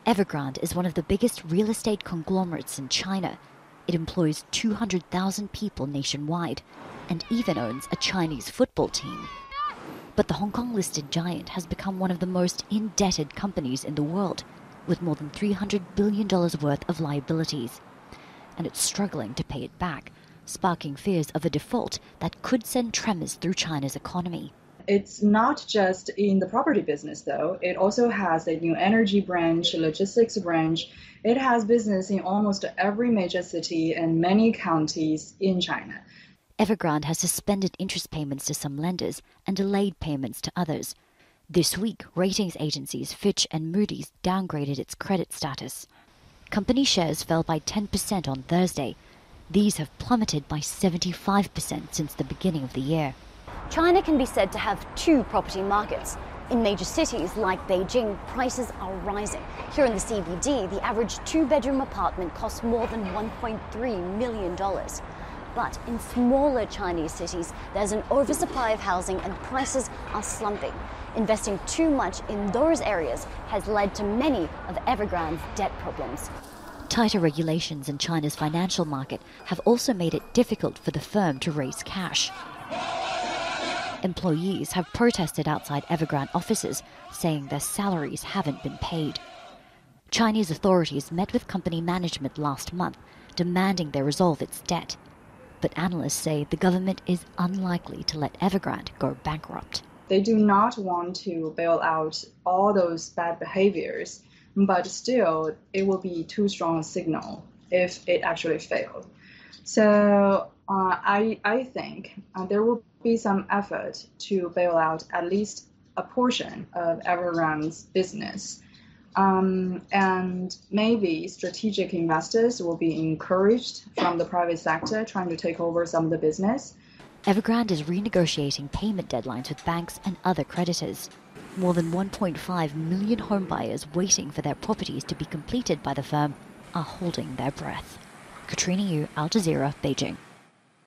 Evergrande is one of the biggest real estate conglomerates in China. It employs 200,000 people nationwide and even owns a Chinese football team. But the Hong Kong-listed giant has become one of the most indebted companies in the world, with more than $300 billion worth of liabilities. And it's struggling to pay it back, sparking fears of a default that could send tremors through China's economy. It's not just in the property business, though. It also has a new energy branch, logistics branch. It has business in almost every major city and many counties in China. Evergrande has suspended interest payments to some lenders and delayed payments to others. This week, ratings agencies Fitch and Moody's downgraded its credit status. Company shares fell by 10% on Thursday. These have plummeted by 75% since the beginning of the year. China can be said to have two property markets. In major cities like Beijing, prices are rising. Here in the CBD, the average two-bedroom apartment costs more than $1.3 million. But in smaller Chinese cities, there's an oversupply of housing and prices are slumping. Investing too much in those areas has led to many of Evergrande's debt problems. Tighter regulations in China's financial market have also made it difficult for the firm to raise cash. Employees have protested outside Evergrande offices, saying their salaries haven't been paid. Chinese authorities met with company management last month, demanding they resolve its debt. But analysts say the government is unlikely to let Evergrande go bankrupt. They do not want to bail out all those bad behaviors, but still it will be too strong a signal if it actually failed. So I think there will be some effort to bail out at least a portion of Evergrande's business. And maybe strategic investors will be encouraged from the private sector trying to take over some of the business. Evergrande is renegotiating payment deadlines with banks and other creditors. More than 1.5 million homebuyers waiting for their properties to be completed by the firm are holding their breath. Katrina Yu, Al Jazeera, Beijing.